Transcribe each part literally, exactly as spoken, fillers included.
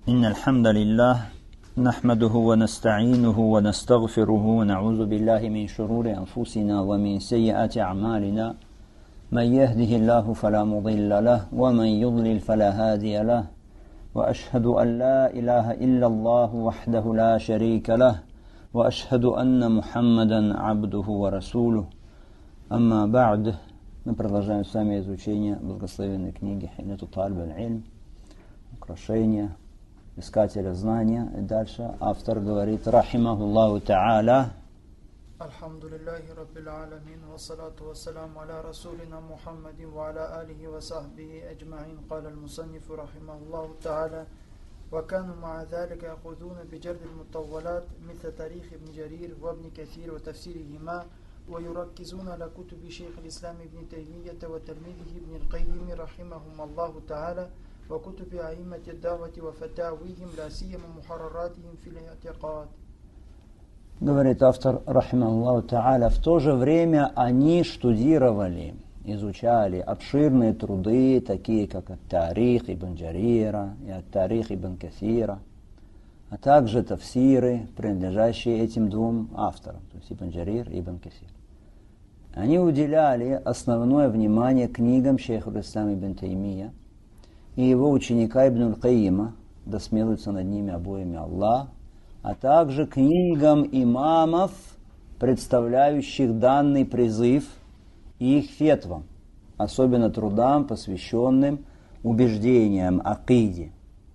إن الحمد لله نحمده ونستعينه ونستغفره ونعوذ بالله من شرور أنفسنا ومن سيئات أعمالنا من يهده الله فلا مضل له ومن يضلل فلا هادي له وأشهد أن لا إله إلا الله وحده لا شريك له وأشهد أن محمدا عبده ورسوله أما بعد. Мы продолжаем с вами изучение благословенной книги Хиняту Талиб аль-Илм, украшение искателя знания. И дальше автор говорит: рахимахуллаху та'аля. Алхамдулиллахи раббил аламин, вассалату вассаламу аля расулина Мухаммадин ва аля алихи ва сахбихи аджмаин. Каля аль-мусаннифу рахимахуллаху та'аля: وكانوا مع ذلك يأخذون بجرد المطولات مثل تاريخ ابن جرير وابن كثير وتفسيرهما، ويركزون على كتب شيخ الإسلام ابن تيمية وتلميذه ابن القيم رحمهم الله تعالى وكتب أئمة الدعوة وفتاويهم لا سيما محرراتهم في الاعتقاد. Говорит автор рахимахуллаху та'аля: в то же время они штудировали, изучали обширные труды, такие как Ат-Тарих ибн Джарира и Ат-Тарих ибн Касира, а также тафсиры, принадлежащие этим двум авторам, то есть Ибн Джарир и Ибн Касир. Они уделяли основное внимание книгам шейха аль-Ислам ибн Таймия и его ученика Ибн аль-Каима, да смилуется над ними обоими Аллах, а также книгам имамов, представляющих данный призыв, и их фетвам, особенно трудам, посвященным убеждениям, акиде.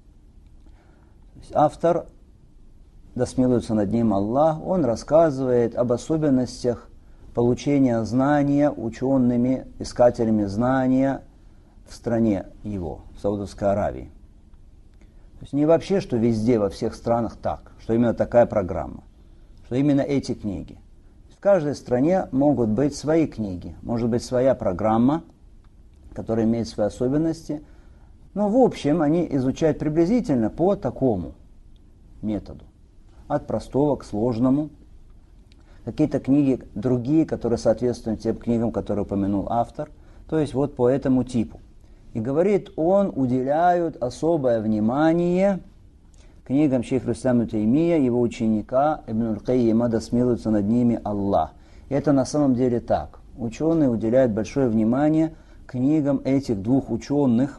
Автор, да смилуется над ним Аллах, он рассказывает об особенностях получения знания учеными, искателями знания в стране его, в Саудовской Аравии. То есть не вообще, что везде, во всех странах так, что именно такая программа, что именно эти книги. В каждой стране могут быть свои книги, может быть своя программа, которая имеет свои особенности, но в общем они изучают приблизительно по такому методу, от простого к сложному. Какие-то книги другие, которые соответствуют тем книгам, которые упомянул автор, то есть вот по этому типу. И говорит, он уделяют особое внимание книгам шейха аль-Ислама Таймия, его ученика Ибн аль-Каима, да смилуется над ними Аллах. И это на самом деле так. Ученые уделяют большое внимание книгам этих двух ученых.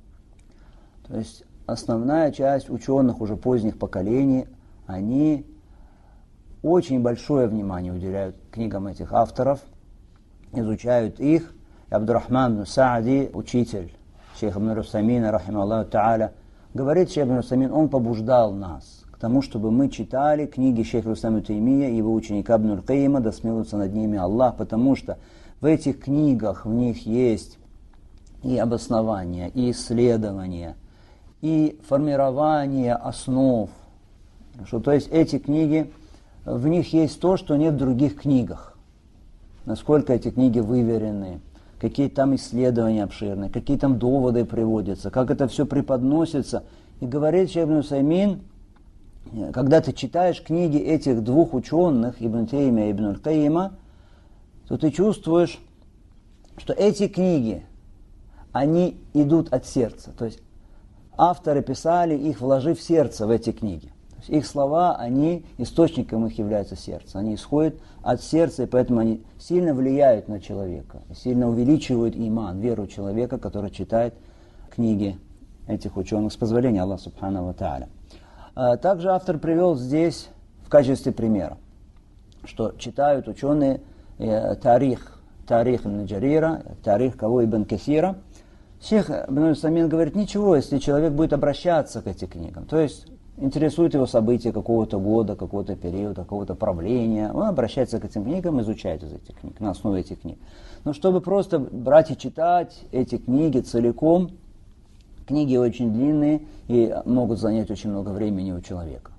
То есть основная часть ученых уже поздних поколений, они очень большое внимание уделяют книгам этих авторов, изучают их. Абдурахман ибн Саади, учитель шейха ибн Усаймина, рахимахуллаху та'аля, говорит, шейх ибн Усаймин, он побуждал нас к тому, чтобы мы читали книги шейха аль-Ислама Таймия и его ученика Ибн аль-Каима, да смилуется над ними Аллах, потому что в этих книгах в них есть и обоснования, и исследования, и формирование основ. Что, то есть эти книги, в них есть то, что нет в других книгах. Насколько эти книги выверены, какие там исследования обширные, какие там доводы приводятся, как это все преподносится. И говорит шейх ибн Усаймин, когда ты читаешь книги этих двух ученых, Ибн Таймия и Ибн аль-Каима, то ты чувствуешь, что эти книги, они идут от сердца. То есть авторы писали их, вложив сердце в эти книги. То есть их слова, они, источником их является сердце. Они исходят от сердца, и поэтому они сильно влияют на человека, сильно увеличивают иман, веру человека, который читает книги этих ученых, с позволения Аллаха субхану ва тааля. Также автор привел здесь в качестве примера, что читают ученые тарих, тарих ибн Джарира, тарих кого ибн Касира. Шейх ибн Усаймин говорит, ничего, если человек будет обращаться к этим книгам, то есть интересует его события какого-то года, какого-то периода, какого-то правления, он обращается к этим книгам, изучает из этих книг, на основе этих книг. Но чтобы просто брать и читать эти книги целиком, книги очень длинные и могут занять очень много времени у человека.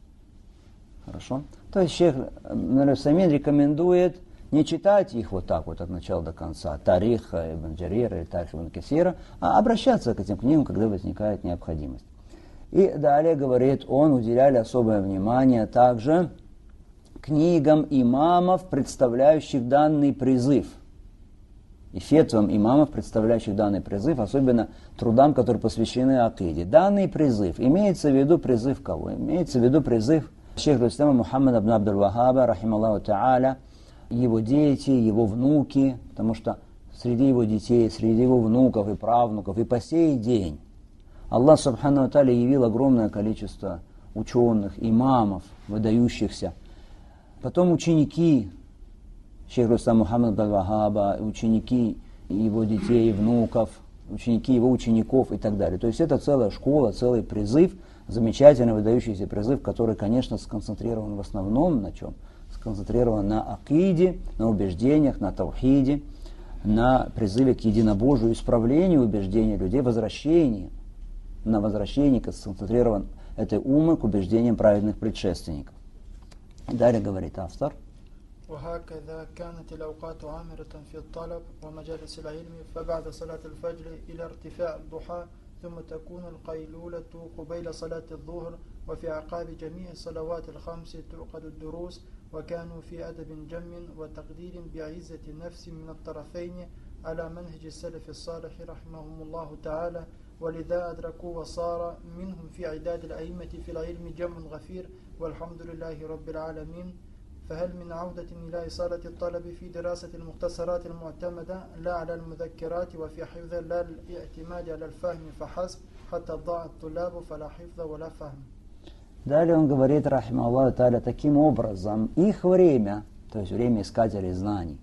Хорошо? То есть шейх ибн Усаймин рекомендует не читать их вот так вот от начала до конца, Тарих ибн Джарира или Тарих ибн Касира, а обращаться к этим книгам, когда возникает необходимость. И далее, говорит, он уделяли особое внимание также книгам имамов, представляющих данный призыв. и фетвам имамов, представляющих данный призыв, особенно трудам, которые посвящены акиде. Данный призыв, имеется в виду призыв кого? Имеется в виду призыв шейха ислама Мухаммада ибн Абдул-Вахаба, рахималлаху та'аля, его дети, его внуки, потому что среди его детей, среди его внуков и правнуков, и по сей день Аллах субхану ва тааля явил огромное количество ученых, имамов, выдающихся. Потом ученики шейха ислама Мухаммада Абдул-Вахаба, ученики его детей, внуков, ученики его учеников и так далее. То есть это целая школа, целый призыв, замечательный, выдающийся призыв, который, конечно, сконцентрирован в основном на чем? Сконцентрирован на акиде, на убеждениях, на таухиде, на призыве к единобожию, исправлению убеждений людей, возвращению, на возвращении сконцентрирован этой умы к убеждениям праведных предшественников. Далее говорит автор. وهكذا كانت الأوقات عامرة في الطلب ومجالس العلم فبعد صلاة الفجر إلى ارتفاع الضحى ثم تكون القيلولة قبيل صلاة الظهر وفي أعقاب جميع الصلوات الخمس تعقد الدروس وكانوا في أدب جم وتقدير بعزة النفس من الطرفين على منهج السلف الصالح رحمهم الله تعالى ولذا أدركوا وصار منهم في عداد الأئمة في العلم جمع غفير والحمد لله رب العالمين. فهل من عودة إلى إصالة الطلب في دراسة المختصرات المعتمدة لا على المذكرات وفي حفظ لا الاعتماد على الفهم فحسب حتى ضاع الطلاب فلا حفظ ولا فهم. Далее он говорит, рахима Аллаху тааля, таким образом, их время, то есть время искателей знаний,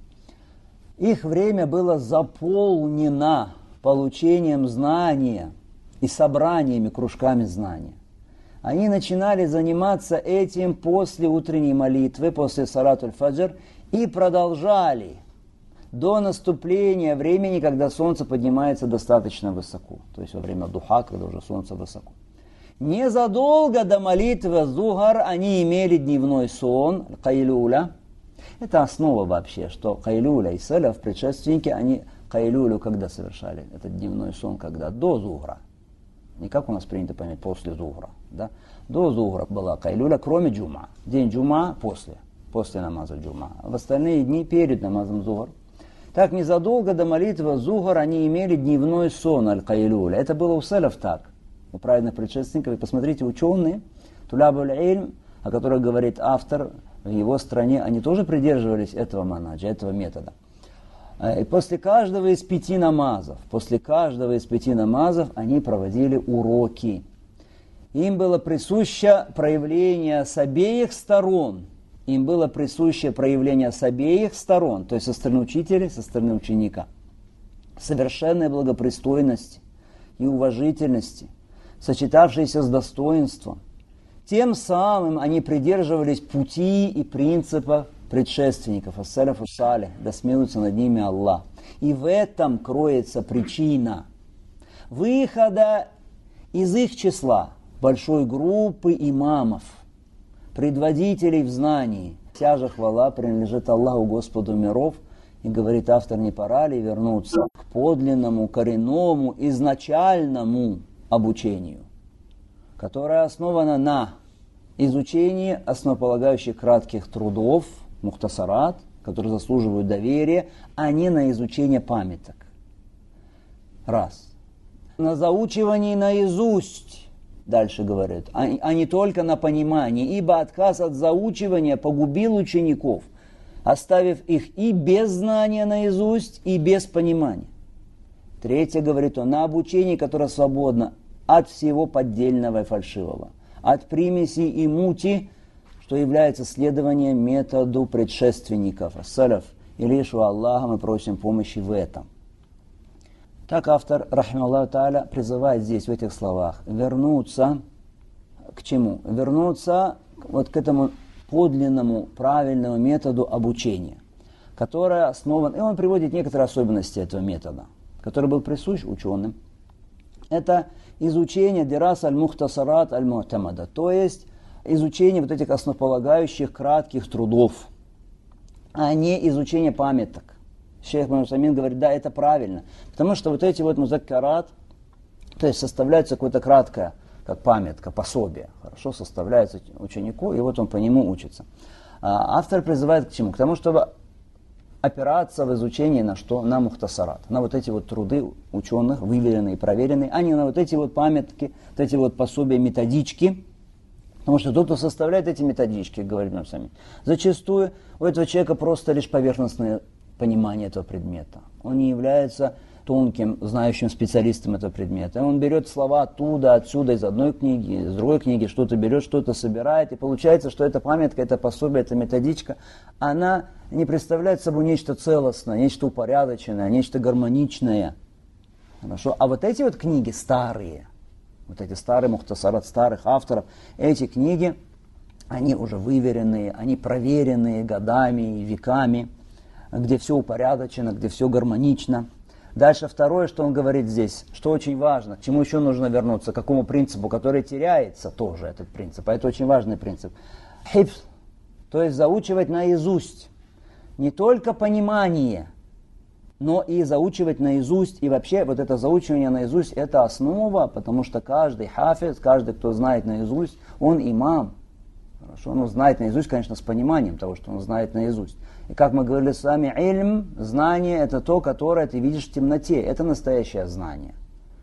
их время было заполнено получением знания и собраниями, кружками знания. Они начинали заниматься этим после утренней молитвы, после салатуль фаджр, и продолжали до наступления времени, когда солнце поднимается достаточно высоко. То есть во время духа, когда уже солнце высоко. Незадолго до молитвы зухар они имели дневной сон, кайлюля. Это основа вообще, что кайлюля и саляф, предшественники, они кайлюлю когда совершали? Этот дневной сон когда? До зухра. Не как у нас принято понять, после зухра. Да? До зухра была кайлюля, кроме джума. День джума после, после намаза джума. В остальные дни перед намазом зухр. Так незадолго до молитвы зухр они имели дневной сон аль-кайлюля. Это было у саляф так, у праведных предшественников. И посмотрите, ученые, тулябуль ильм, о которых говорит автор, в его стране, они тоже придерживались этого манаджа, этого метода. И после каждого из пяти намазов, после каждого из пяти намазов они проводили уроки. Им было присуще проявление с обеих сторон. Им было присуще проявление с обеих сторон, то есть со стороны учителя, со стороны ученика. Совершенной благопристойности и уважительности, сочетавшейся с достоинством. Тем самым они придерживались пути и принципов предшественников, ас-саляфу салих, да смилуется над ними Аллах. И в этом кроется причина выхода из их числа большой группы имамов, предводителей в знании. Вся же хвала принадлежит Аллаху, Господу миров, и говорит автор, не пора ли вернуться к подлинному, коренному, изначальному обучению, которое основано на изучении основополагающих кратких трудов, мухтасарат, которые заслуживают доверия, а не на изучение памяток. Раз. На заучивании наизусть, дальше говорит, а, а не только на понимании, ибо отказ от заучивания погубил учеников, оставив их и без знания наизусть, и без понимания. Третье, говорит он, на обучении, которое свободно от всего поддельного и фальшивого, от примеси и мути, что является следованием методу предшественников, саляф, и лишь у Аллаха мы просим помощи в этом. Так автор, рахималлаху тааля, призывает здесь, в этих словах, вернуться к чему? Вернуться вот к этому подлинному, правильному методу обучения, который основан, и он приводит некоторые особенности этого метода, который был присущ ученым. Это изучение дирас аль-мухтасарат аль-му'тамада, то есть изучение вот этих основополагающих кратких трудов, а не изучение памяток. Шейх Мухаммад Самин говорит, да, это правильно, потому что вот эти вот музаккарат, то есть составляется какое-то краткое, как памятка, пособие, хорошо составляется ученику, и вот он по нему учится. А автор призывает к чему? К тому, чтобы опираться в изучении на что? На мухтасарат, на вот эти вот труды ученых, выверенные, проверенные, а не на вот эти вот памятки, вот эти вот пособия, методички. Потому что тот, кто составляет эти методички, говорим нам сами, зачастую у этого человека просто лишь поверхностное понимание этого предмета. Он не является тонким, знающим специалистом этого предмета. И он берет слова оттуда, отсюда, из одной книги, из другой книги, что-то берет, что-то собирает. И получается, что эта памятка, это пособие, эта методичка, она не представляет собой нечто целостное, нечто упорядоченное, нечто гармоничное. Хорошо? А вот эти вот книги старые, вот эти старые мухтасарат старых авторов, эти книги, они уже выверенные, они проверенные годами и веками, где все упорядочено, где все гармонично. Дальше второе, что он говорит здесь, что очень важно, к чему еще нужно вернуться, к какому принципу, который теряется тоже этот принцип, а это очень важный принцип. Хифз, то есть заучивать наизусть, не только понимание, но и заучивать наизусть, и вообще вот это заучивание наизусть, это основа, потому что каждый хафиз, каждый, кто знает наизусть, он имам. Хорошо, он знает наизусть, конечно, с пониманием того, что он знает наизусть. И как мы говорили с вами, ильм, знание, это то, которое ты видишь в темноте. Это настоящее знание.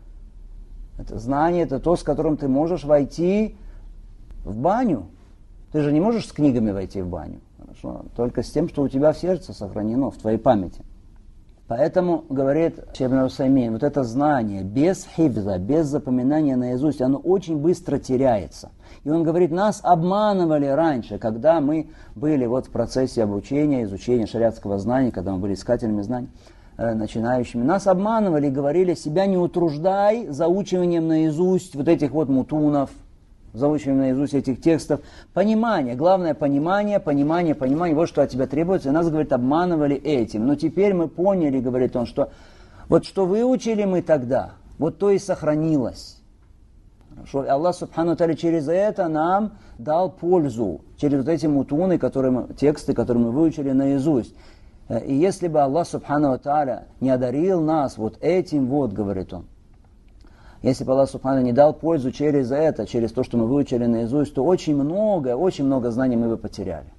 Это знание, это то, с которым ты можешь войти в баню. Ты же не можешь с книгами войти в баню. Хорошо? Только с тем, что у тебя в сердце сохранено, в твоей памяти. Поэтому, говорит Шейх ибн Усаймин, вот это знание без хифза, без запоминания наизусть, оно очень быстро теряется. И он говорит, нас обманывали раньше, когда мы были вот в процессе обучения, изучения шариатского знания, когда мы были искателями знаний, э, начинающими. Нас обманывали и говорили, себя не утруждай заучиванием наизусть вот этих вот мутунов, заучиванием наизусть этих текстов. Понимание, главное понимание, понимание, понимание, вот что от тебя требуется. И нас, говорит, обманывали этим. Но теперь мы поняли, говорит он, что вот что выучили мы тогда, вот то и сохранилось. Хорошо. И Аллах Субхану Тааля через это нам дал пользу, через вот эти мутуны, которые мы, тексты, которые мы выучили наизусть. И если бы Аллах Субхану Тааля не одарил нас вот этим вот, говорит он, если бы Аллах Субхану не дал пользу через это, через то, что мы выучили наизусть, то очень много, очень много знаний мы бы потеряли.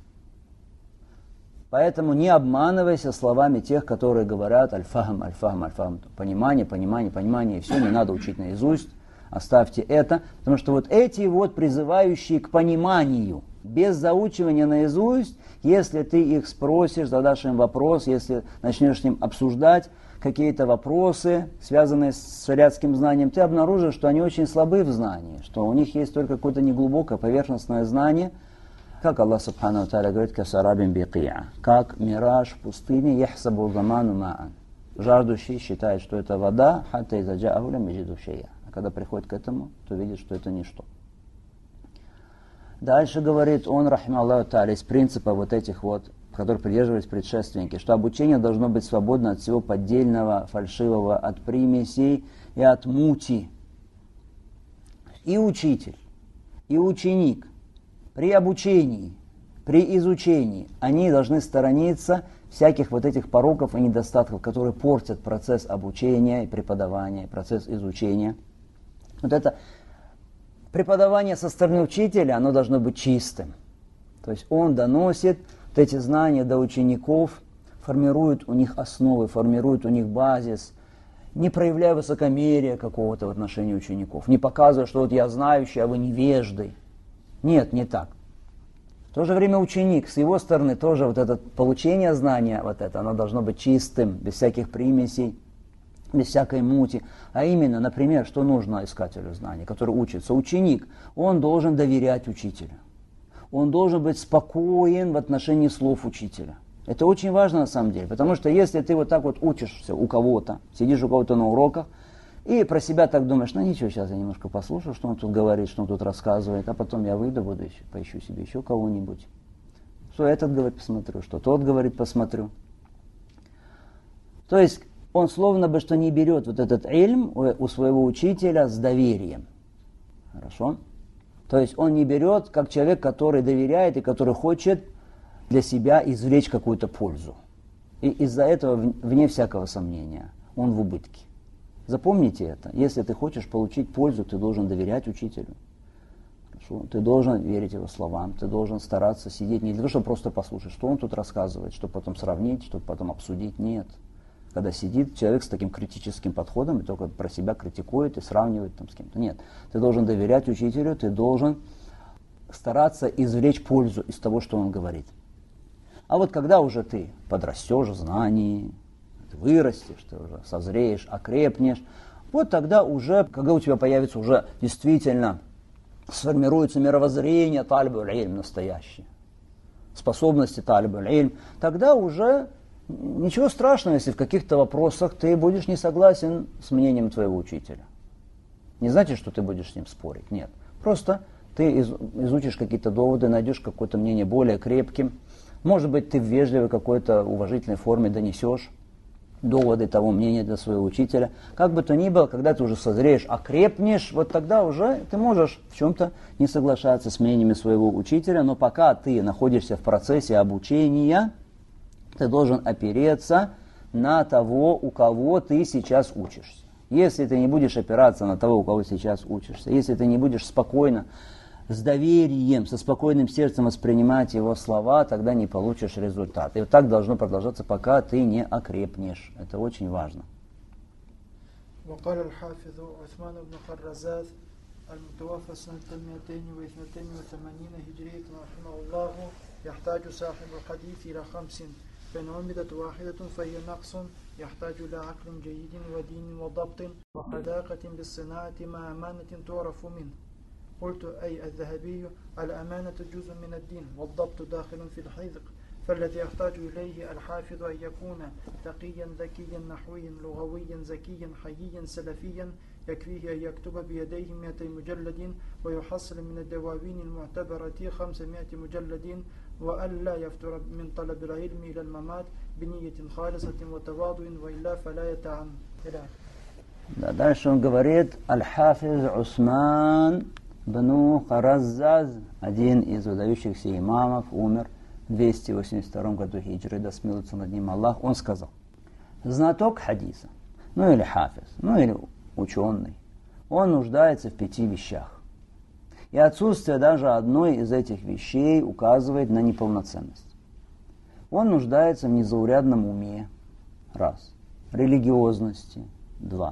Поэтому не обманывайся словами тех, которые говорят аль-фахм, аль-фахм, аль-фахм. Понимание, понимание, понимание, и все, не надо учить наизусть. Оставьте это, потому что вот эти вот призывающие к пониманию, без заучивания наизусть, если ты их спросишь, задашь им вопрос, если начнешь с ним обсуждать какие-то вопросы, связанные с шариатским знанием, ты обнаружишь, что они очень слабы в знании, что у них есть только какое-то неглубокое поверхностное знание, как Аллах Субхану Тааля говорит, «Касарабин биқи'а», как мираж в пустыне, «Яхсабу заману ма'ан». Жаждущий считает, что это вода, «Хатта иза джа'аху лям яджиду шей'а». А когда приходит к этому, то видит, что это ничто. Дальше говорит он, рахима Аллаху Тааля, из принципа вот этих вот, которых придерживались предшественники, что обучение должно быть свободно от всего поддельного, фальшивого, от примесей и от мути. И учитель, и ученик при обучении, при изучении, они должны сторониться всяких вот этих пороков и недостатков, которые портят процесс обучения и преподавания, процесс изучения. Вот это преподавание со стороны учителя, оно должно быть чистым. То есть он доносит вот эти знания до учеников, формирует у них основы, формирует у них базис, не проявляя высокомерия какого-то в отношении учеников, не показывая, что вот я знающий, а вы невежды. Нет, не так. В то же время ученик, с его стороны тоже вот это получение знания, вот это, оно должно быть чистым, без всяких примесей, без всякой мути. А именно, например, что нужно искателю знаний, который учится? Ученик, он должен доверять учителю. Он должен быть спокоен в отношении слов учителя. Это очень важно на самом деле, потому что если ты вот так вот учишься у кого-то, сидишь у кого-то на уроках, и про себя так думаешь, ну ничего, сейчас я немножко послушаю, что он тут говорит, что он тут рассказывает, а потом я выйду, буду еще, поищу себе еще кого-нибудь. Что этот говорит, посмотрю, что тот говорит, посмотрю. То есть он словно бы что не берет вот этот ильм у своего учителя с доверием. Хорошо? То есть он не берет как человек, который доверяет и который хочет для себя извлечь какую-то пользу. И из-за этого, вне всякого сомнения, он в убытке. Запомните это. Если ты хочешь получить пользу, ты должен доверять учителю. Ты должен верить его словам, ты должен стараться сидеть не для того, чтобы просто послушать, что он тут рассказывает, чтобы потом сравнить, чтобы потом обсудить. Нет. Когда сидит человек с таким критическим подходом и только про себя критикует и сравнивает там с кем-то. Нет. Ты должен доверять учителю, ты должен стараться извлечь пользу из того, что он говорит. А вот когда уже ты подрастешь в знании, ты вырастешь, ты уже созреешь, окрепнешь, вот тогда уже, когда у тебя появится уже действительно сформируется мировоззрение талиб-уль-илм настоящее, способности талиб-уль-илм, тогда уже ничего страшного, если в каких-то вопросах ты будешь не согласен с мнением твоего учителя. Не значит, что ты будешь с ним спорить, нет. Просто ты изучишь какие-то доводы, найдешь какое-то мнение более крепким. Может быть, ты в вежливой какой-то уважительной форме донесешь доводы того мнения для своего учителя. Как бы то ни было, когда ты уже созреешь, окрепнешь, вот тогда уже ты можешь в чем-то не соглашаться с мнениями своего учителя, но пока ты находишься в процессе обучения, ты должен опереться на того, у кого ты сейчас учишься. Если ты не будешь опираться на того, у кого сейчас учишься, если ты не будешь спокойно, с доверием, со спокойным сердцем воспринимать его слова, тогда не получишь результат. И вот так должно продолжаться, пока ты не окрепнешь. Это очень важно. وقال الحافظ عثمان بن خرزات المتوفى سنة مئتين واثنين وثمانين هجرية رحمه الله يحتاج صاحب الحديث إلى خمس فإن عمدت واحدة فهي نقص يحتاج إلى عقل جيد ودين وضبط وحذاقة بالصناعة مع أمانة تعرف منه. قلت أي الذهبي الأمانة جزء من الدين والضبط داخل في الحذق فالذي يحتاج إليه الحافظ أن يكون تقيا ذكيا نحويا لغويا زكيا حييا سلفيا يكفيه أن يكتب بيديه مئتي مجلد ويحصل من الدواوين المعتبرة خمسمائة مجلد وألا يفتر من طلب العلم إلى الممات بنية خالصة وتواضع وإلا فلا يتعن. Да, дальше он говорит, Аль-Хафиз Усман бну Хараззаз, один из выдающихся имамов, умер в двести восемьдесят втором году хиджры, да смилуется над ним Аллах, он сказал, знаток хадиса, ну или хафиз, ну или ученый, он нуждается в пяти вещах. И отсутствие даже одной из этих вещей указывает на неполноценность. Он нуждается в незаурядном уме, раз, религиозности, два,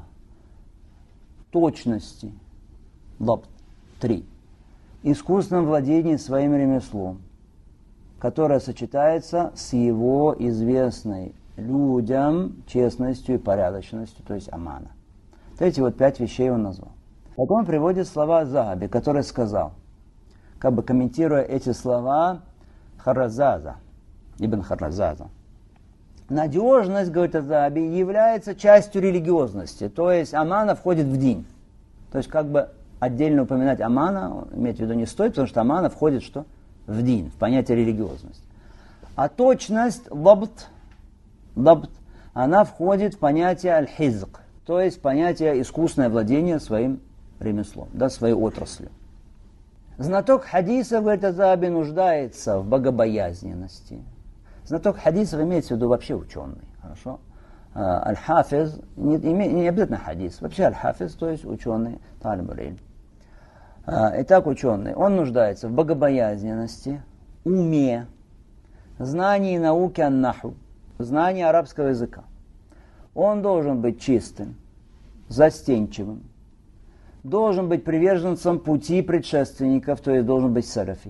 точности, лабт, три, искусном владении своим ремеслом, которое сочетается с его известной людям честностью и порядочностью, то есть амана. Вот эти вот пять вещей он назвал. Потом он приводит слова Захаби, который сказал, как бы комментируя эти слова Харазаза, Ибн Харазаза. Надежность, говорит Захаби, является частью религиозности, то есть амана входит в дин. То есть как бы отдельно упоминать амана, иметь в виду не стоит, потому что амана входит что? В дин, в понятие религиозности. А точность, лабт, лабт, она входит в понятие аль-хизк, то есть понятие искусное владение своим ремеслом, да, своей отраслью. Знаток хадиса, говорит Азаби, нуждается в богобоязненности. Знаток хадисов имеется в виду вообще ученый, хорошо? Аль-хафиз, не, не обязательно хадис, вообще аль-хафиз, то есть ученый, талиб-уль-илм. Итак, ученый, он нуждается в богобоязненности, уме, знании науки ан-наху, знании арабского языка. Он должен быть чистым, застенчивым, должен быть приверженцем пути предшественников, то есть должен быть салафи.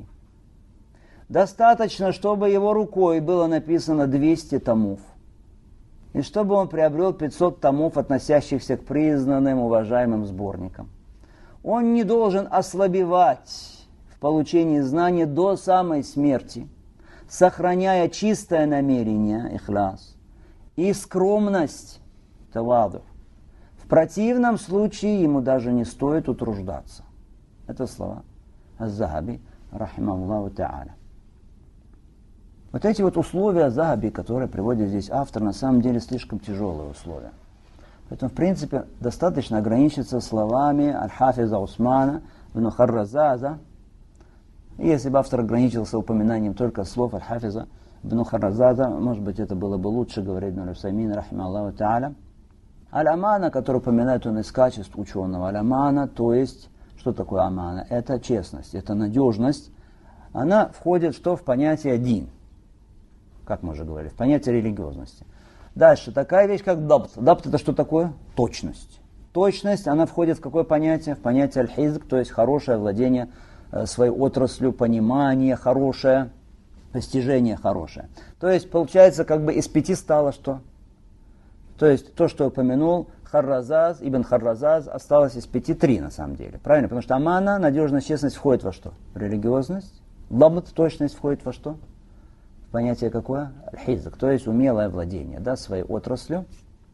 Достаточно, чтобы его рукой было написано двести томов, и чтобы он приобрел пятьсот томов, относящихся к признанным, уважаемым сборникам. Он не должен ослабевать в получении знаний до самой смерти, сохраняя чистое намерение, ихляс, и скромность, таваду. В противном случае ему даже не стоит утруждаться. Это слова Аз-Захаби, рахимахуллаху та'аля. Вот эти вот условия Захаби, которые приводит здесь автор, на самом деле слишком тяжелые условия. Поэтому, в принципе, достаточно ограничиться словами Аль-Хафиза Усмана бну Харразаза. И если бы автор ограничился упоминанием только слов Аль-Хафиза бну Харразаза, может быть, это было бы лучше, говорит Ибн Усаймин, рахимахуллаху та'аля. Аль-Амана, который упоминает он из качеств ученого, Аль-Амана, то есть Что такое амана? Это честность, это надежность. Она входит что в понятие дин, как мы уже говорили, в понятие религиозности. Дальше, такая вещь, как дабт. Дабт это что такое? Точность. Точность, она входит в какое понятие? В понятие аль-хизк, то есть хорошее владение своей отраслью, понимание хорошее, постижение хорошее. То есть, получается, как бы из пяти стало что? То есть, то, что упомянул Харразаз, Ибн Харразаз, осталось из пяти три на самом деле. Правильно? Потому что амана, надежность, честность входит во что? Религиозность. Дабт, точность входит во что? В понятие какое? Аль-хизк, то есть умелое владение, да, своей отраслью.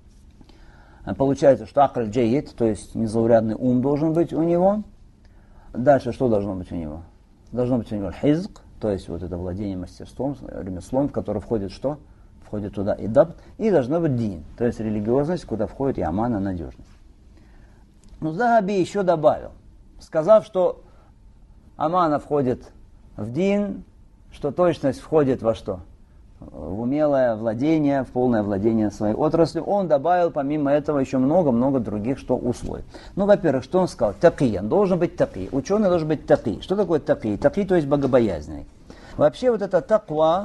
Получается, что акль джейд, то есть незаурядный ум должен быть у него. Дальше что должно быть у него? Должно быть у него аль-хизк, то есть вот это владение мастерством, ремеслом, в которое входит что? Входит туда и дабт, и должно быть дин, то есть религиозность, куда входит и амана, надежность. Но Захаби еще добавил, сказав, что амана входит в дин, что точность входит во что? В умелое владение, в полное владение своей отраслью. Он добавил помимо этого еще много-много других что условий. Ну, во-первых, что он сказал? Таки, он должен быть таки. Ученый должен быть таки. Что такое таки? Таки, то есть богобоязненный. Вообще вот это таква,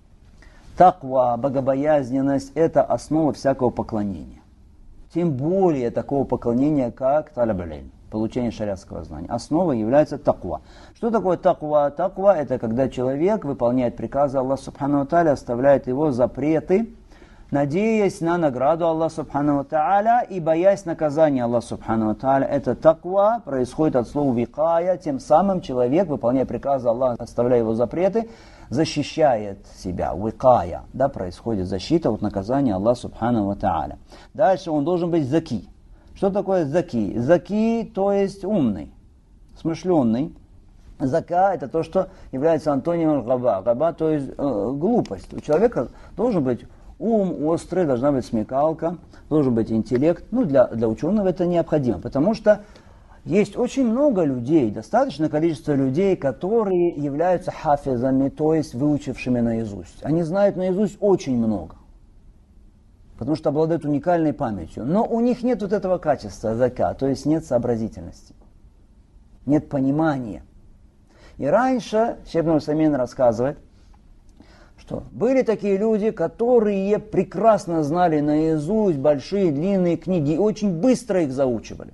таква, богобоязненность, это основа всякого поклонения. Тем более такого поклонения, как талаб-аль-илм, получение шариатского знания. Основой является таква. Что такое таква? Таква это когда человек выполняет приказы Аллаха Субхану ва Тааля, оставляет его запреты, надеясь на награду Аллаха Субхану ва Тааля и боясь наказания Аллаха Субхану ва Тааля. Это таква происходит от слова викая, тем самым человек, выполняя приказы Аллаха, оставляя его запреты, защищает себя, викая, да, происходит защита от наказания Аллаха Субхану ва Тааля. Дальше он должен быть заки. Что такое заки? Заки, то есть умный, смышленный. Зака это то, что является антонимом габа. Габа, то есть э, глупость. У человека должен быть ум острый, должна быть смекалка, должен быть интеллект. Ну, для, для ученого это необходимо, потому что есть очень много людей, достаточное количество людей, которые являются хафизами, то есть выучившими наизусть. Они знают наизусть очень много, потому что обладают уникальной памятью. Но у них нет вот этого качества зака, то есть нет сообразительности, нет понимания. И раньше Шейх ибн Усаймин рассказывает, что были такие люди, которые прекрасно знали наизусть большие длинные книги и очень быстро их заучивали.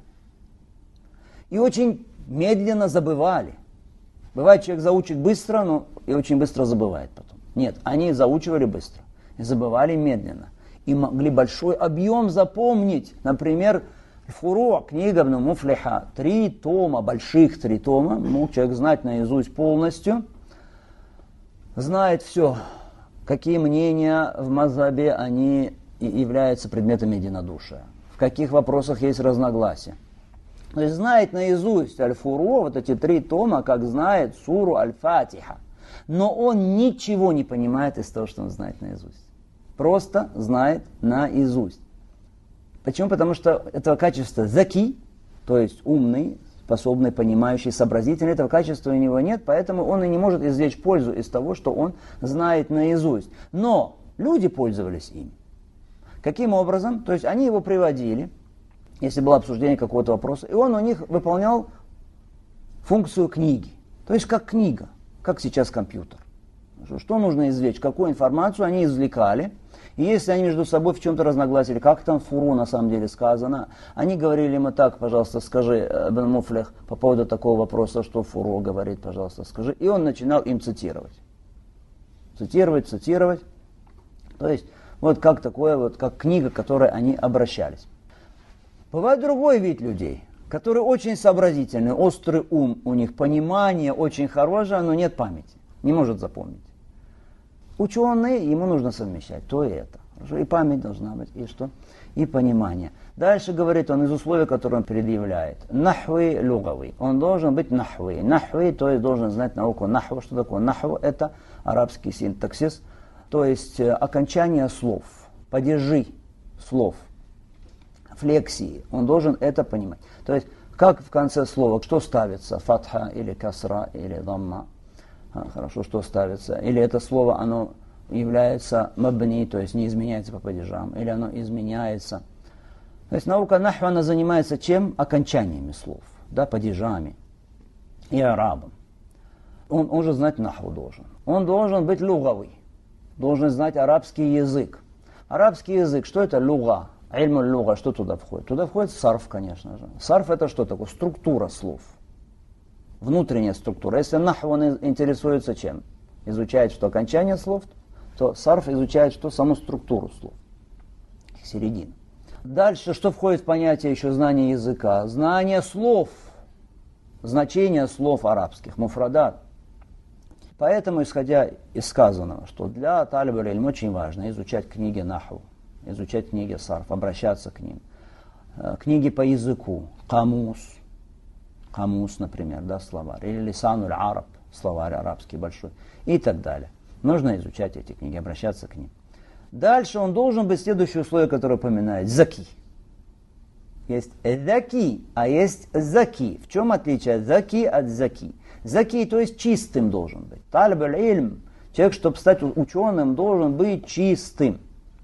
И очень медленно забывали. Бывает, человек заучит быстро, но и очень быстро забывает потом. Нет, они заучивали быстро и забывали медленно. И могли большой объем запомнить. Например, Фуро, книга Ибн Муфлиха, три тома, больших три тома, мог человек знать наизусть полностью, знает все, какие мнения в мазхабе, они являются предметами единодушия, в каких вопросах есть разногласия. То есть знает наизусть Аль-Фуро, вот эти три тома, как знает суру Аль-Фатиха, но он ничего не понимает из того, что он знает наизусть. Просто знает наизусть. Почему? Потому что этого качества заки, то есть умный, способный, понимающий, сообразительный, этого качества у него нет, поэтому он и не может извлечь пользу из того, что он знает наизусть. Но люди пользовались им. Каким образом? То есть они его приводили, если было обсуждение какого-то вопроса, и он у них выполнял функцию книги. То есть как книга, как сейчас компьютер. Что нужно извлечь, какую информацию они извлекали. И если они между собой в чем-то разногласили, как там в Фуру на самом деле сказано, они говорили ему так, пожалуйста, скажи, Ибн Муфлих, по поводу такого вопроса, что Фуру говорит, пожалуйста, скажи. И он начинал им цитировать. Цитировать, цитировать. То есть, вот как такое, вот как книга, к которой они обращались. Бывает другой вид людей, которые очень сообразительны, острый ум у них, понимание очень хорошее, но нет памяти, не может запомнить. Ученый, ему нужно совмещать то и это. И память должна быть, и что? И понимание. Дальше говорит он из условий, которые он предъявляет. Нахвы лугавый. Он должен быть нахвы. Нахвы, то есть должен знать науку нахву. Что такое нахву? Это арабский синтаксис, то есть окончание слов, падежи слов, флексии. Он должен это понимать. То есть, как в конце слова, что ставится? Фатха или касра или дамма. А, хорошо, что ставится. Или это слово, оно является мабни, то есть не изменяется по падежам, или оно изменяется. То есть наука нахва, она занимается чем? Окончаниями слов. да, падежами и арабам. Он, он же знать нахву должен. Он должен быть лугавый, должен знать арабский язык. Арабский язык, что это луга? Ильму луга, что туда входит? Туда входит сарф, конечно же. Сарф это что такое? Структура слов. Внутренняя структура. Если нахв он интересуется чем? Изучает, что окончание слов, то сарф изучает, что саму структуру слов. Середину. Дальше, что входит в понятие еще знания языка? Знание слов. Значение слов арабских. Муфрадат. Поэтому, исходя из сказанного, что для талиба иль-илм очень важно изучать книги наху, изучать книги сарф, обращаться к ним. Книги по языку, камус, камус, например, да, словарь, или лисануль араб, словарь арабский большой, и так далее. Нужно изучать эти книги, обращаться к ним. Дальше он должен быть следующее условие, которое упоминает, заки. Есть заки, а есть заки. В чем отличие заки от заки? Заки, то есть чистым должен быть. Талиб аль-илм, человек, чтобы стать ученым, должен быть чистым.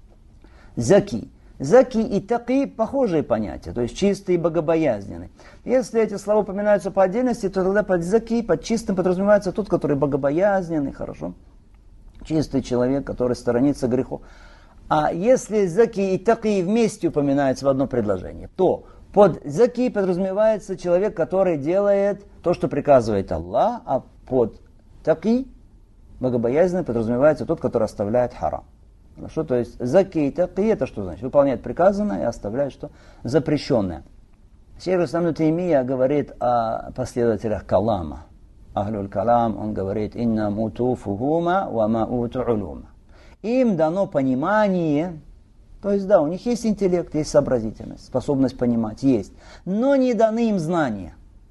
Заки. Заки и таки похожие понятия, то есть чистый и богобоязненный. Если эти слова упоминаются по отдельности, то тогда под заки, под чистым подразумевается тот, который богобоязненный, хорошо. Чистый человек, который сторонится грехов. А если заки и таки вместе упоминаются в одно предложение, то под заки подразумевается человек, который делает то, что приказывает Аллах, а под таки, богобоязненный, подразумевается тот, который оставляет харам. Хорошо, то есть заки и таки это что значит? Выполняет приказанное и оставляет что? Запрещенное. Шейх ибн ибн Таймия говорит о последователях калама. Ахлюль калам, он говорит, инна муту фугума ва мауту улума. Им дано понимание, то есть да, у них есть интеллект, есть сообразительность, способность понимать, есть, но не даны им знания.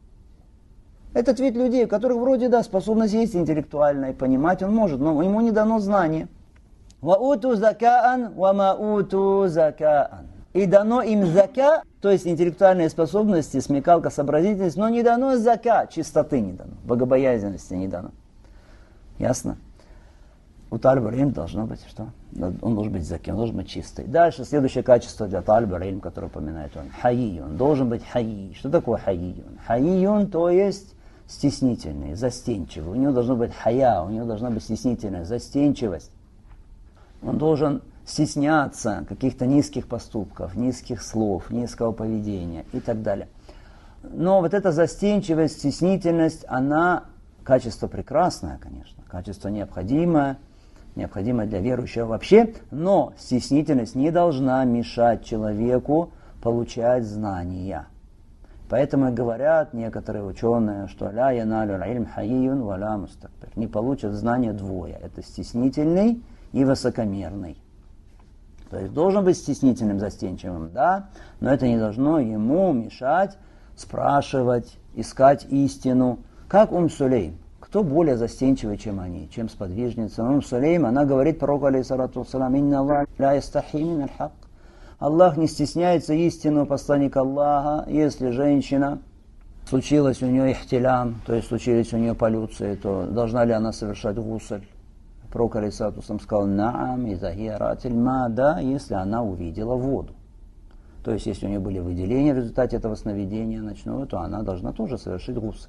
Этот вид людей, у которых вроде да, способность есть интеллектуальная, понимать он может, но ему не дано знание. Вауту закаан, ва мауту закаан. И дано им зака, то есть интеллектуальные способности, смекалка, сообразительность, но не дано зака, чистоты не дано, богобоязненности не дано. Ясно? У талиба иль-илм должно быть что? Он должен быть заки, он должен быть чистый. Дальше, следующее качество для талиба иль-илм, которое упоминает он. Хайи, он должен быть хайи. Что такое хайи? Хайи, то есть стеснительный, застенчивый. У него должно быть хая, у него должна быть стеснительная застенчивость. Он должен стесняться каких-то низких поступков, низких слов, низкого поведения и так далее. Но вот эта застенчивость, стеснительность, она качество прекрасное, конечно, качество необходимое, необходимое для верующего вообще, но стеснительность не должна мешать человеку получать знания. Поэтому говорят некоторые ученые, что ля яналю илм хайюн ва ля мустакбир. Не получат знания двое. Это стеснительный и высокомерный. То есть должен быть стеснительным, застенчивым, да, но это не должно ему мешать спрашивать, искать истину. Как Ум Сулейм. Кто более застенчивый, чем они, чем сподвижница? Ум Сулейм, она говорит пророку, алейхиссалату вассалам, «Инна Аллах ля ястахи мин аль-хак». Аллах не стесняется истинного посланника Аллаха. Если женщина, случилось у нее ихтилям, то есть случились у нее полюции, то должна ли она совершать гусль? Пророк, алейхиссалату вассалам, сказал, «Наам, иза хия ра'ат аль-ма», да, если она увидела воду. То есть, если у нее были выделения в результате этого сновидения ночного, то она должна тоже совершить гусль.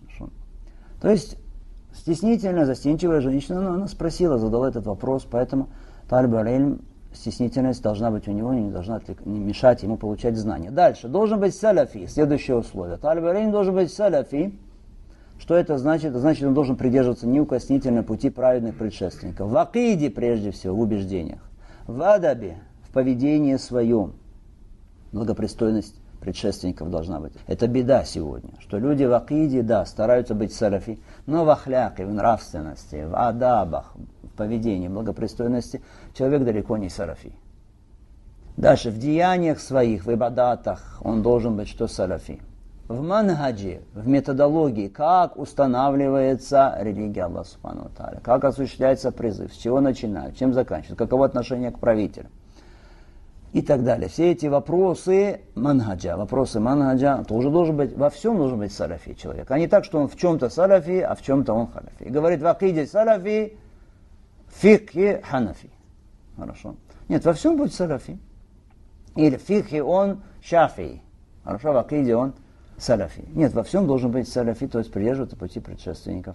То есть, стеснительная, застенчивая женщина, но она спросила, задала этот вопрос, поэтому талиб аль-илм, стеснительность должна быть у него, не должна не мешать ему получать знания. Дальше, должен быть салафи, следующее условие. Талиб аль-илм должен быть салафи. Что это значит? Это значит, он должен придерживаться неукоснительно пути праведных предшественников. В акиде, прежде всего, в убеждениях. В адабе, в поведении своем. Благопристойность предшественников должна быть. Это беда сегодня, что люди в акиде, да, стараются быть салафи, но в ахляке, в нравственности, в адабах, в поведении, в благопристойности человек далеко не салафи. Дальше, в деяниях своих, в ибадатах он должен быть что салафи. В манхаджи, в методологии, как устанавливается религия Аллаха Субхану ва Тааля, как осуществляется призыв, с чего начинают, чем заканчивают, каково отношение к правителю. И так далее. Все эти вопросы манхаджа, вопросы манхаджа тоже должен быть, во всем должен быть салафи человек. А не так, что он в чем-то салафи, а в чем-то он ханафи. И говорит, в акиде салафи, в фикхе ханафи. Хорошо. Нет, во всем будет салафи. Или в фикхе он шафи. Хорошо, в акиде он салафи. Нет, во всем должен быть салафи, то есть придерживаться пути предшественников.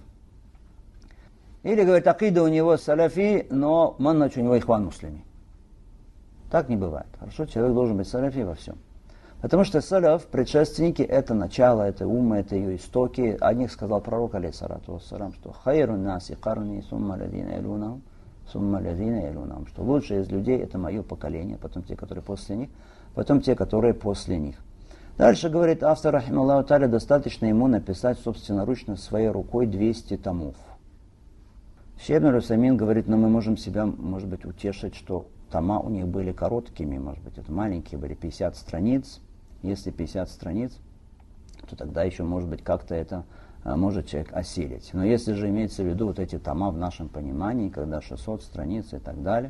Или, говорит, акида у него салафи, но маннач у него ихван муслими. Так не бывает. Хорошо, человек должен быть салафи во всем. Потому что салаф, предшественники, это начало, это ум, это ее истоки. О них сказал пророк, алейхиссалату вассалам, что хайрун наси карни сумма ладина илунахум, сумма ладина илунахум, что лучшие из людей это мое поколение, потом те, которые после них, потом те, которые после них. Дальше, говорит автор, рахималлаху тааля, достаточно ему написать собственноручно своей рукой двести томов. Шейх ибн Усаймин говорит, но мы можем себя, может быть, утешить, что тома у них были короткими, может быть, это маленькие были, пятьдесят страниц. Если пятьдесят страниц, то тогда еще, может быть, как-то это а, может человек осилить. Но если же имеется в виду вот эти тома в нашем понимании, когда шестьсот страниц и так далее,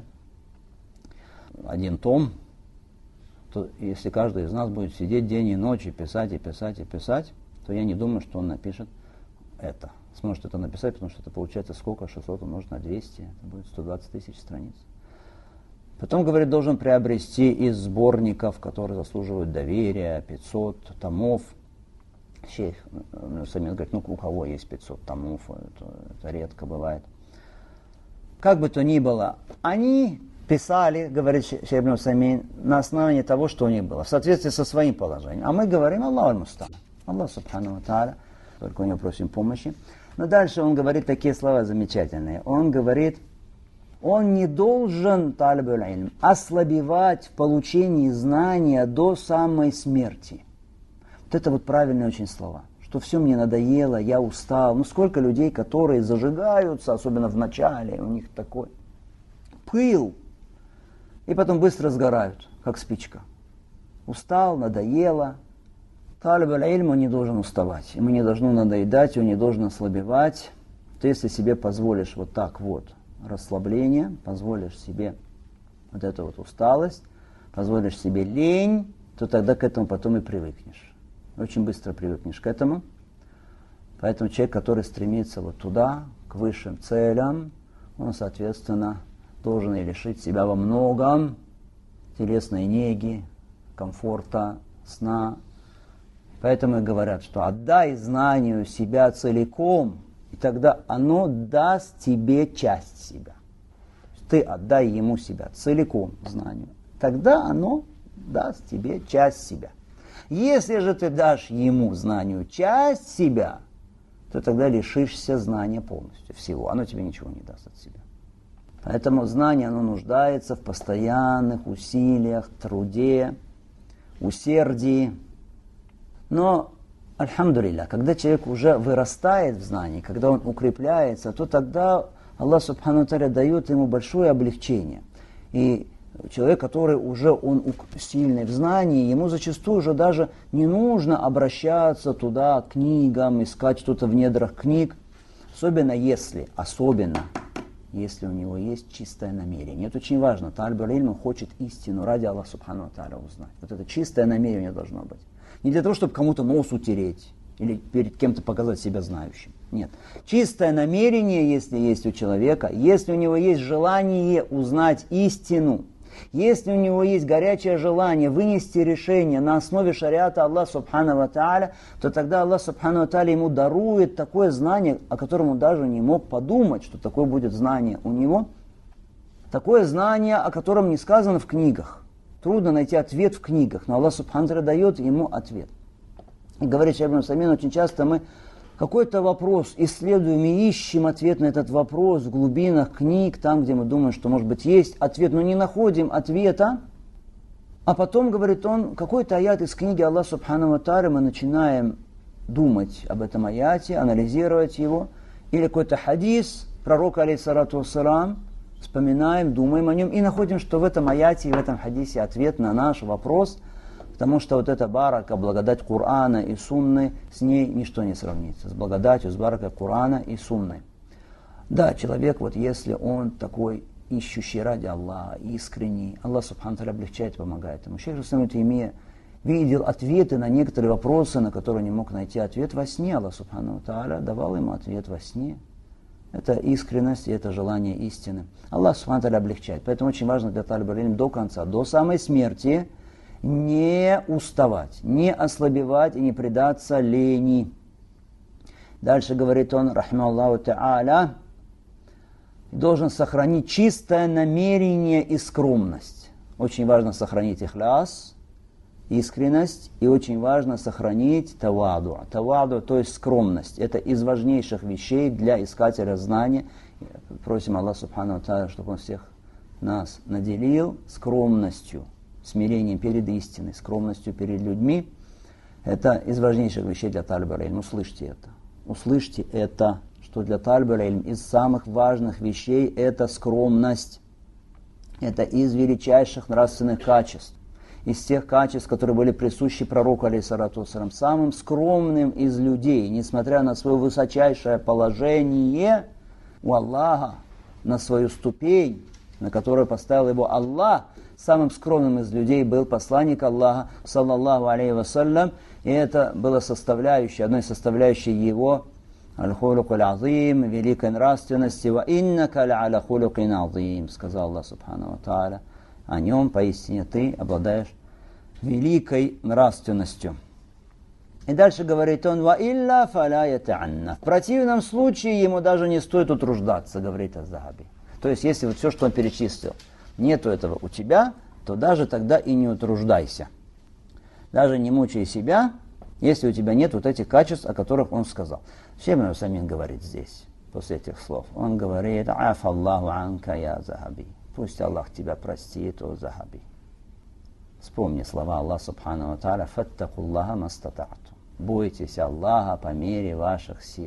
один том, то если каждый из нас будет сидеть день и ночь и писать, и писать, и писать, то я не думаю, что он напишет это. Сможет это написать, потому что это получается сколько? шестьсот умножить на двести, это будет сто двадцать тысяч страниц. Потом, говорит, должен приобрести из сборников, которые заслуживают доверия, пятьсот томов. Шейх Усаймин говорит, ну у кого есть пятьсот томов, это, это редко бывает. Как бы то ни было, они писали, говорит Шейх ибн Усаймин, на основании того, что у них было, в соответствии со своим положением. А мы говорим, Аллах аль-Мустан, Аллах субхану ва тааля, только у него просим помощи. Но дальше он говорит такие слова замечательные. Он говорит, он не должен, талибуль ильм, ослабевать в получении знания до самой смерти. Вот это вот правильные очень слова. Что все мне надоело, я устал. Ну сколько людей, которые зажигаются, особенно в начале, у них такой пыл. И потом быстро сгорают, как спичка. Устал, надоело. Талибуль ильм, он не должен уставать. Ему не должно надоедать, он не должен ослабевать. Ты если себе позволишь вот так вот расслабление, позволишь себе вот эту вот усталость, позволишь себе лень, то тогда к этому потом и привыкнешь. Очень быстро привыкнешь к этому. Поэтому человек, который стремится вот туда, к высшим целям, он, соответственно, должен и лишить себя во многом телесной неги, комфорта, сна. Поэтому и говорят, что отдай знанию себя целиком, и тогда оно даст тебе часть себя. Ты отдай ему себя целиком, знанию. Тогда оно даст тебе часть себя. Если же ты дашь ему, знанию, часть себя, то тогда лишишься знания полностью, всего. Оно тебе ничего не даст от себя. Поэтому знание, оно нуждается в постоянных усилиях, труде, усердии. Но, альхамдулилля, когда человек уже вырастает в знании, когда он укрепляется, то тогда Аллах субхану ва тааля дает ему большое облегчение. И человек, который уже он сильный в знании, ему зачастую уже даже не нужно обращаться туда, к книгам, искать что-то в недрах книг. Особенно если, особенно если у него есть чистое намерение. Это очень важно. Талибуль ильм хочет истину ради Аллаха субхану ва тааля узнать. Вот это чистое намерение должно быть. Не для того, чтобы кому-то нос утереть или перед кем-то показать себя знающим. Нет. Чистое намерение, если есть у человека, если у него есть желание узнать истину, если у него есть горячее желание вынести решение на основе шариата Аллаха субхану ва тааля, то тогда Аллах субхану ва тааля ему дарует такое знание, о котором он даже не мог подумать, что такое будет знание у него. Такое знание, о котором не сказано в книгах. Трудно найти ответ в книгах, но Аллах субхану ва тааля дает ему ответ. И говорит Шейх ибн Усаймин, очень часто мы какой-то вопрос исследуем и ищем ответ на этот вопрос в глубинах книг, там, где мы думаем, что, может быть, есть ответ, но не находим ответа. А потом, говорит он, какой-то аят из книги Аллаха субхану ва тааля, мы начинаем думать об этом аяте, анализировать его, или какой-то хадис пророка, алейхиссалату вассалам, вспоминаем, думаем о нем и находим, что в этом аяте и в этом хадисе ответ на наш вопрос, потому что вот эта барака, благодать Корана и Сунны, с ней ничто не сравнится. С благодатью, с баракой Корана и Сунны. Да, человек, вот если он такой ищущий ради Аллаха, искренний, Аллах субхану ва тааля облегчает, помогает ему. Шейх ибн Таймия видел ответы на некоторые вопросы, на которые не мог найти ответ во сне. Аллах субхану ва тааля давал ему ответ во сне. Это искренность и это желание истины. Аллах субхану ва тааля облегчает. Поэтому очень важно для талиба ильм до конца, до самой смерти, не уставать, не ослабевать и не предаться лени. Дальше говорит он, рахималлаху та'аля, должен сохранить чистое намерение и скромность. Очень важно сохранить ихляс, искренность, и очень важно сохранить таваду. Таваду, то есть скромность. Это из важнейших вещей для искателя знания. Просим Аллаха субхану ва тааля, чтобы Он всех нас наделил скромностью, смирением перед истиной, скромностью перед людьми. Это из важнейших вещей для талиба иль. Услышьте это. Услышьте это, что для талиба иль из самых важных вещей это скромность. Это из величайших нравственных качеств. Из тех качеств, которые были присущи пророку, алейхиссалату вассалам, самым скромным из людей, несмотря на свое высочайшее положение у Аллаха, на свою ступень, на которую поставил его Аллах, самым скромным из людей был посланник Аллаха, саллаллаху алейхи вассалям, и это было составляющей, одной составляющей его аль-хулук аль-азим, великой нравственности, ва иннака ля-аля хулукин азим, сказал Аллах субхану ва тааля. О нем поистине ты обладаешь великой нравственностью. И дальше говорит он, «Ва илля фаля ята'анна». В противном случае ему даже не стоит утруждаться, говорит аз-Захаби. То есть, если вот все, что он перечислил, нету этого у тебя, то даже тогда и не утруждайся. Даже не мучай себя, если у тебя нет вот этих качеств, о которых он сказал. Шейх ибн Усаймин говорит здесь, после этих слов. Он говорит, «Афа Аллаху анка я Захаби». Пусть Аллах тебя простит, о Захаби. Вспомни слова Аллаха субхану ва тааля, «Фаттакуллаха мастата'тум». Бойтесь Аллаха по мере ваших сил.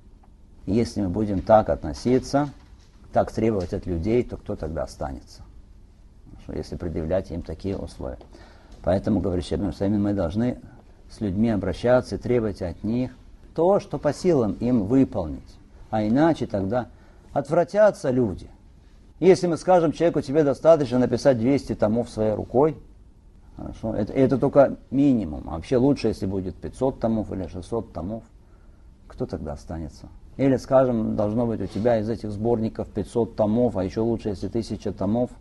Если мы будем так относиться, так требовать от людей, то кто тогда останется? Если предъявлять им такие условия. Поэтому, говорит Шейх ибн Усаймин, мы должны с людьми обращаться и требовать от них то, что по силам им выполнить. А иначе тогда отвратятся люди. Если мы скажем человеку, тебе достаточно написать двести томов своей рукой, хорошо, это, это только минимум. А вообще лучше, если будет пятьсот томов или шестьсот томов, кто тогда останется? Или, скажем, должно быть у тебя из этих сборников пятьсот томов, а еще лучше, если тысяча томов.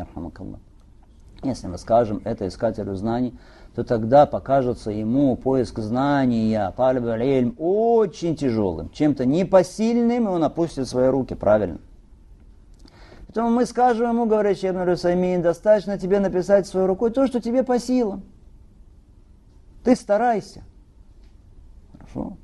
Если мы скажем это искателю знаний, то тогда покажется ему поиск знания, талиб аль-илм, очень тяжелым, чем-то непосильным, и он опустит свои руки, правильно. Поэтому мы скажем ему, говорит Шейх ибн Усаймин, достаточно тебе написать своей рукой то, что тебе по силам. Ты старайся. Хорошо?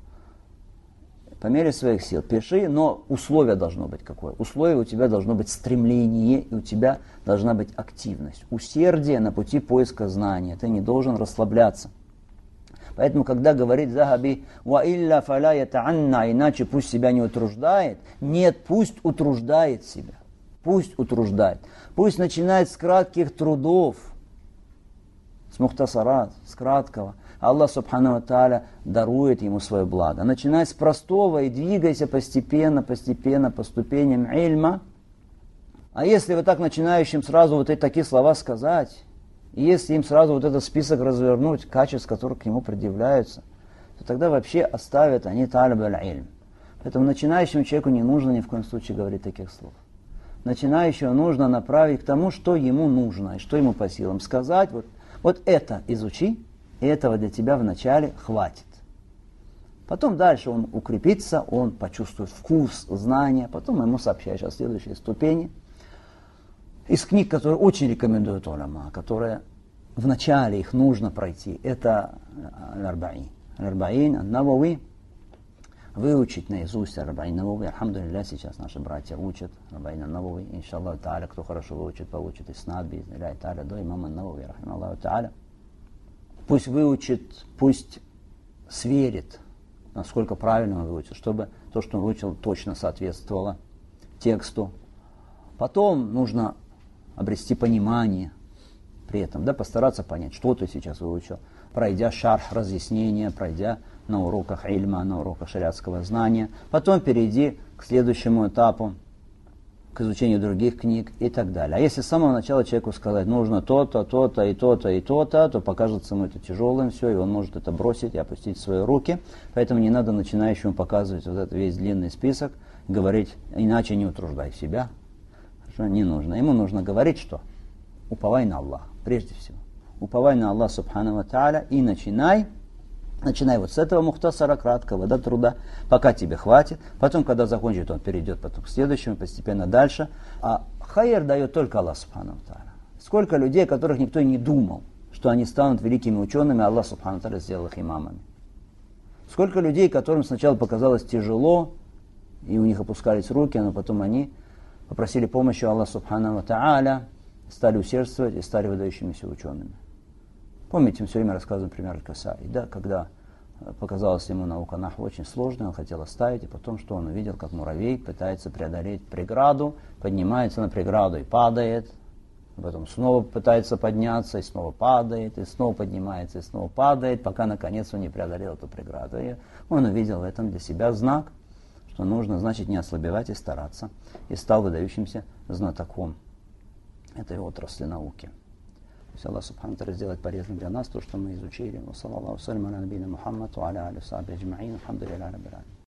По мере своих сил пиши, но условие должно быть какое? Условие у тебя должно быть стремление, и у тебя должна быть активность, усердие на пути поиска знания. Ты не должен расслабляться. Поэтому, когда говорит Захаби, «Ва илля фаля ята'анна», иначе пусть себя не утруждает, нет, пусть утруждает себя. Пусть утруждает. Пусть начинает с кратких трудов, с мухтасарат, с краткого. Аллах субхану ва тааля дарует ему свое благо. Начинай с простого и двигайся постепенно, постепенно, по ступеням ильма. А если вот так начинающим сразу вот эти такие слова сказать, и если им сразу вот этот список развернуть, качеств, которые к нему предъявляются, то тогда вообще оставят они талиб аль-илм. Поэтому начинающему человеку не нужно ни в коем случае говорить таких слов. Начинающего нужно направить к тому, что ему нужно, и что ему по силам. Сказать, вот, вот это изучи, и этого для тебя вначале хватит. Потом дальше он укрепится, он почувствует вкус знания, потом ему сообщаешь о следующей ступени. Из книг, которые очень рекомендуют уляма, которые вначале их нужно пройти, это аль-Арбаин. Аль-Арбаин, аль-Навави. Выучить наизусть Арбаин Навави. Алхамдулилля, сейчас наши братья учат Арбаин Навави. Иншаллах Тааля, кто хорошо выучит, получит иснад, бизнилляхи Тааля, до имама Навави, рахималлаху Тааля. Пусть выучит, пусть сверит, насколько правильно он выучил, чтобы то, что он выучил, точно соответствовало тексту. Потом нужно обрести понимание при этом, да, постараться понять, что ты сейчас выучил, пройдя шарх, разъяснение, пройдя на уроках ильма, на уроках шариатского знания. Потом перейди к следующему этапу, к изучению других книг и так далее. А если с самого начала человеку сказать, нужно то-то, то-то и то-то и то-то, то покажется ему это тяжелым, все, и он может это бросить и опустить в свои руки. Поэтому не надо начинающему показывать вот этот весь длинный список, говорить, иначе не утруждай себя. Хорошо? Не нужно. Ему нужно говорить, что? Уповай на Аллаха, прежде всего. уповай на Аллах Субхану ва Тааля и начинай. Начинай вот с этого мухтасара, краткого, до труда, пока тебе хватит. Потом, когда закончит, он перейдет потом к следующему, постепенно дальше. А хайр дает только Аллах Субхану ва Тааля. Сколько людей, о которых никто и не думал, что они станут великими учеными, Аллах Субхану ва Тааля сделал их имамами. Сколько людей, которым сначала показалось тяжело, и у них опускались руки, но потом они попросили помощи Аллаха Субхану ва Тааля, стали усердствовать и стали выдающимися учеными. Помните, мы все время рассказываем пример Аль-Касаи, да, когда показалась ему наука наху очень сложной, он хотел оставить, и потом, что он увидел, как муравей пытается преодолеть преграду, поднимается на преграду и падает, потом снова пытается подняться, и снова падает, и снова поднимается, и снова падает, пока наконец он не преодолел эту преграду. И он увидел в этом для себя знак, что нужно, значит, не ослабевать и стараться, и стал выдающимся знатоком этой отрасли науки. Пусть Аллах Субхану ва Тааля сделает полезным для нас то, что мы изучили. Ва саллаллаху салям аля набийна Мухаммад ва аля алихи ва сахбихи аджмаин. Алхамдулиллахи раббил аламин.